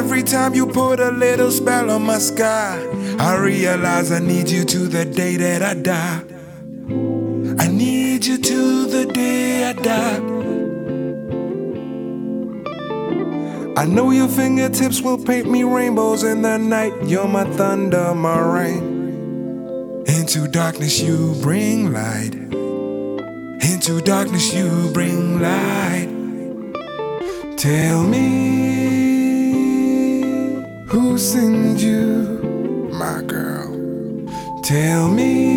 Every time you put a little spell on my sky, I realize I need you to the day that I die. I need you to the day I die. I know your fingertips will paint me rainbows in the night. You're my thunder, my rain. Into darkness you bring light. Into darkness you bring light. Tell me who sent you, my girl. Tell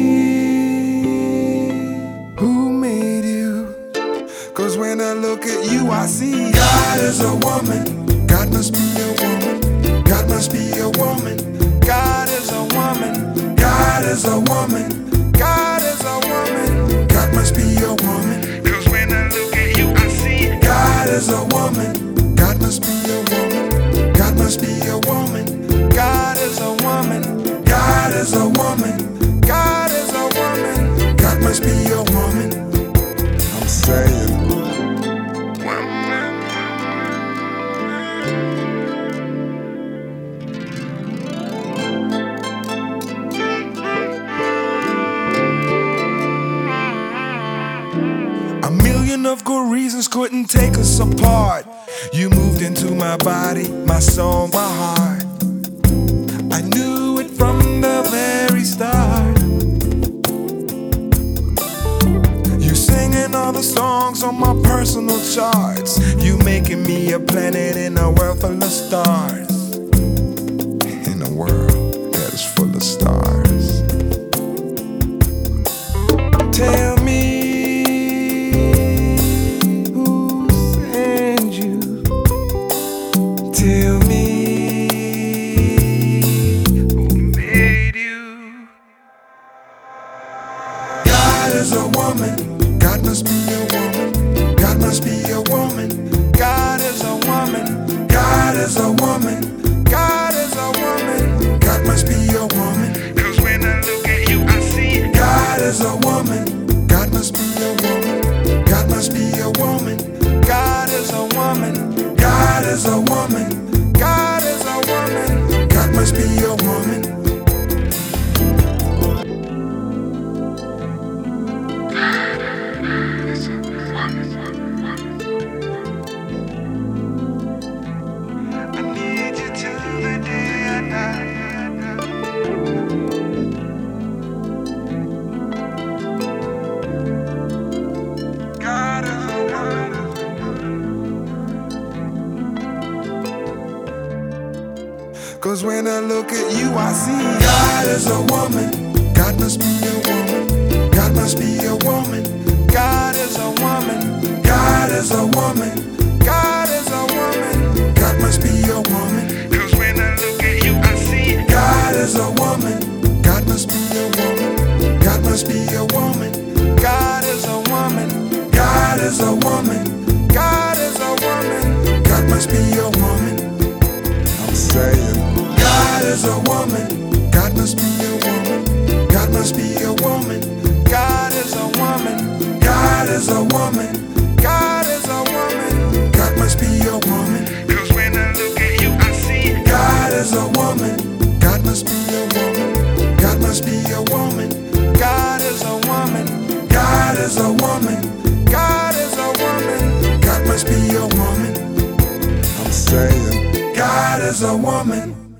me who made you. 'Cause when I look at you, I see God is a woman. God must be a woman. God must be a woman. God is a woman. God is a woman. God is a woman. God must be a woman. 'Cause when I look at you, I see God is a woman. God must be a woman. God must be a woman. God is a woman. God is a woman. God is a woman. God must be a woman. I'm saying. A million of good reasons couldn't take us apart. You moved into my body, my soul, my heart. I knew it from the very start. You singing all the songs on my personal charts. You making me a planet in a world full of stars. In a world that is full of stars. Tell me who sent you. Tell me who made you. God is a woman. God must be a woman. God must be a woman. God is a woman. God is a woman. God is a woman. God must be a woman. 'Cause when I look at you, I see God is a woman. God must be a woman. God must be a woman. God is a woman. God is a woman. God is a woman. God must be a woman. I need you till the day I die. God is a woman. 'Cause when I look at you, I see God is a woman. God must be a woman. God must be a woman. God is a woman. God is a woman. God is a woman. God must be a woman. 'Cause when I look at you, I see God is a woman. God must be a woman. God must be a woman. God is a woman. God is a woman. God is a woman. God must be a woman. I'm saying God is a woman. God must be a woman. God must be a woman. God is a woman. God is a woman. God is a woman. God must be a woman. 'Cause when I look at you, I see God is a woman. God must be a woman. God must be a woman. God is a woman. God is a woman. God is a woman. God must be a woman. I'm saying God is a woman.